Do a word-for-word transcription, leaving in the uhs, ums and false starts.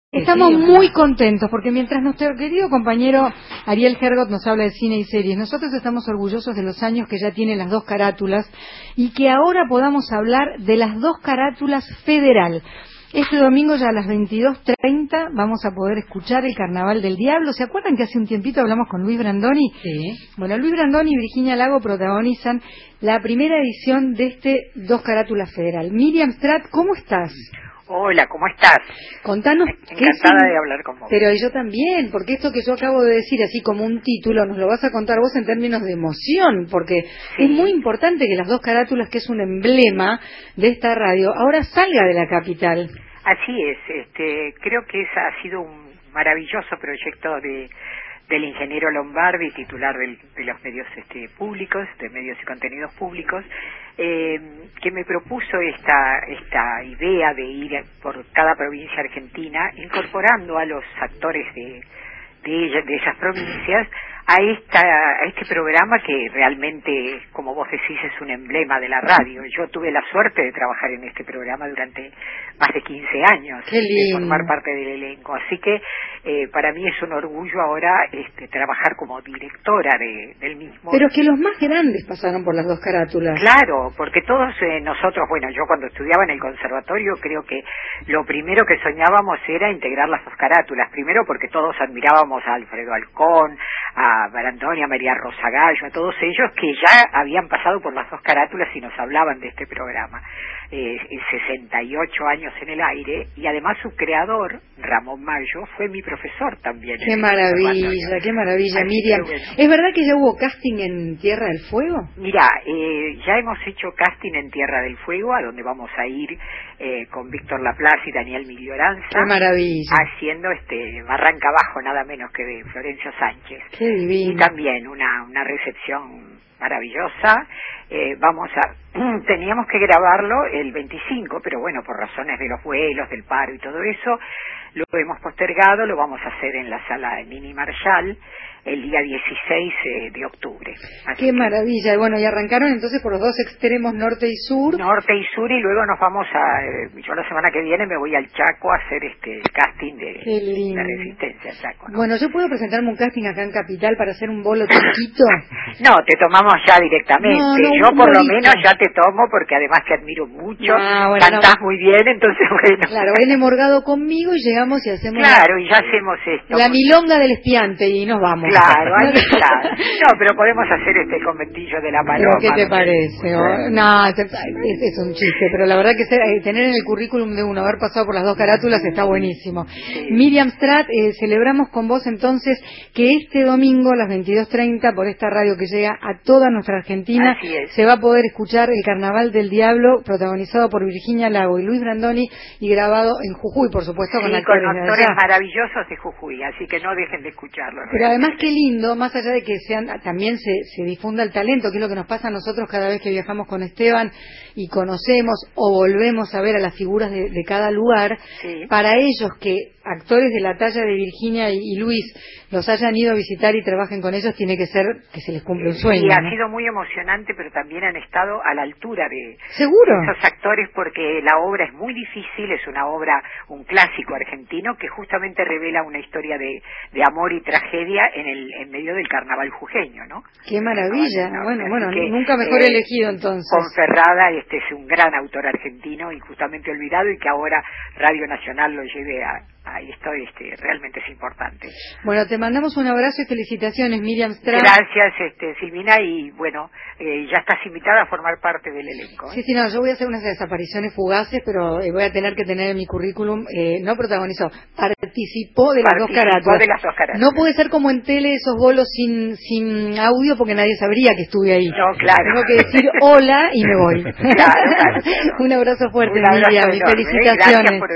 Estamos muy contentos porque mientras nuestro querido compañero Ariel Hergot nos habla de cine y series, nosotros estamos orgullosos de los años que ya tienen las dos carátulas y que ahora podamos hablar de las dos carátulas federal. Este domingo ya a las veintidós treinta vamos a poder escuchar el Carnaval del Diablo. ¿Se acuerdan que hace un tiempito hablamos con Luis Brandoni? Sí. Bueno, Luis Brandoni y Virginia Lago protagonizan la primera edición de este Dos Carátulas Federal. Miriam Stratt, ¿cómo estás? Hola, ¿cómo estás? Contanos. Encantada un... de hablar con vos. Pero yo también, porque esto que yo acabo de decir así como un título, nos lo vas a contar vos en términos de emoción, porque sí. Es muy importante que las dos carátulas, que es un emblema de esta radio, ahora salga de la capital. Así es, este, creo que ese ha sido un maravilloso proyecto de del ingeniero Lombardi, titular del, de los medios este, públicos, de medios y contenidos públicos, eh, que me propuso esta esta idea de ir por cada provincia argentina, incorporando a los actores de de, ella, de esas provincias a esta a este programa que realmente, como vos decís, es un emblema de la radio. Yo tuve la suerte de trabajar en este programa durante más de quince años, de formar parte del elenco, así que eh, para mí es un orgullo ahora este, trabajar como directora de, del mismo. Pero que los más grandes pasaron por las dos carátulas. Claro, porque todos eh, nosotros, bueno, yo cuando estudiaba en el conservatorio creo que lo primero que soñábamos era integrar las dos carátulas, primero porque todos admirábamos a Alfredo Alcón, a Brandoni, a María Rosa Gallo, a todos ellos que ya habían pasado por las dos carátulas y nos hablaban de este programa. Eh, sesenta y ocho años en el aire, y además su creador, Ramón Mayo, fue mi profesor también. Qué maravilla, qué maravilla, Miriam. Bueno. ¿Es verdad que ya hubo casting en Tierra del Fuego? Mira, eh, ya hemos hecho casting en Tierra del Fuego, a donde vamos a ir eh, con Víctor Laplace y Daniel Miglioranza. Qué maravilla. Haciendo este Barranca Abajo, nada menos que de Florencio Sánchez. Qué divino. Y también una, una recepción maravillosa. Eh, vamos a teníamos que grabarlo el veinticinco, pero bueno, por razones de los vuelos, del paro y todo eso, lo hemos postergado. Lo vamos a hacer en la sala de Mini Marshall el día dieciséis eh, de octubre. Así Qué que, maravilla. Bueno, y arrancaron entonces por los dos extremos, norte y sur. Norte y sur, y luego nos vamos a... Eh, yo la semana que viene me voy al Chaco a hacer este el casting de, de Resistencia Chaco, ¿no? Bueno, ¿yo puedo presentarme un casting acá en Capital para hacer un bolo chiquito? No, te tomamos ya directamente. No, no, yo por bolito. Lo menos ya te tomo, porque además te admiro mucho, no, bueno, cantás no. muy bien, entonces bueno. Claro, viene Morgado conmigo y llegamos y hacemos... Claro, la, y ya hacemos esto. La milonga del espiante y nos vamos. Claro, ahí está. No, pero podemos hacer este conventillo de la paloma. ¿Pero qué te parece? O, no, es, es un chiste, pero la verdad que ser, tener en el currículum de uno haber pasado por las dos carátulas está buenísimo. Sí. Miriam Stratt, eh, celebramos con vos entonces que este domingo a las veintidós treinta por esta radio que llega a toda nuestra Argentina se va a poder escuchar el Carnaval del Diablo, protagonizado por Virginia Lago y Luis Brandoni y grabado en Jujuy, por supuesto, sí, con actores, con actores maravillosos de Jujuy, así que no dejen de escucharlo. Pero además qué lindo, más allá de que sean, también se, se difunda el talento, que es lo que nos pasa a nosotros cada vez que viajamos con Esteban y conocemos o volvemos a ver a las figuras de, de cada lugar. Sí. Para ellos, que actores de la talla de Virginia y, y Luis los hayan ido a visitar y trabajen con ellos, tiene que ser que se les cumple un sueño. Y ha ¿no? sido muy emocionante, pero también han estado a la altura de, ¿Seguro? de esos actores, porque la obra es muy difícil, es una obra, un clásico argentino que justamente revela una historia de, de amor y tragedia en el en medio del carnaval jujeño, ¿no? Qué maravilla. No, bueno, bueno, que, nunca mejor eh, elegido entonces. Ponferrada, este es un gran autor argentino, injustamente olvidado, y que ahora Radio Nacional lo lleve a ahí estoy, este, realmente es importante. Bueno, te mandamos un abrazo y felicitaciones, Miriam Stratt. Gracias, este, Silvina, y bueno, eh, ya estás invitada a formar parte del elenco. ¿eh? Sí, sí, no, yo voy a hacer unas desapariciones fugaces, pero eh, voy a tener que tener en mi currículum, eh, no protagonizó, participó de las participó dos carátulas. de las dos carátulas. No puede ser como en tele esos bolos sin sin audio, porque nadie sabría que estuve ahí. No, claro. Tengo que decir hola y me voy. Claro, claro, claro. Un abrazo fuerte, Un abrazo Miriam, y enorme, felicitaciones. ¿eh? Gracias por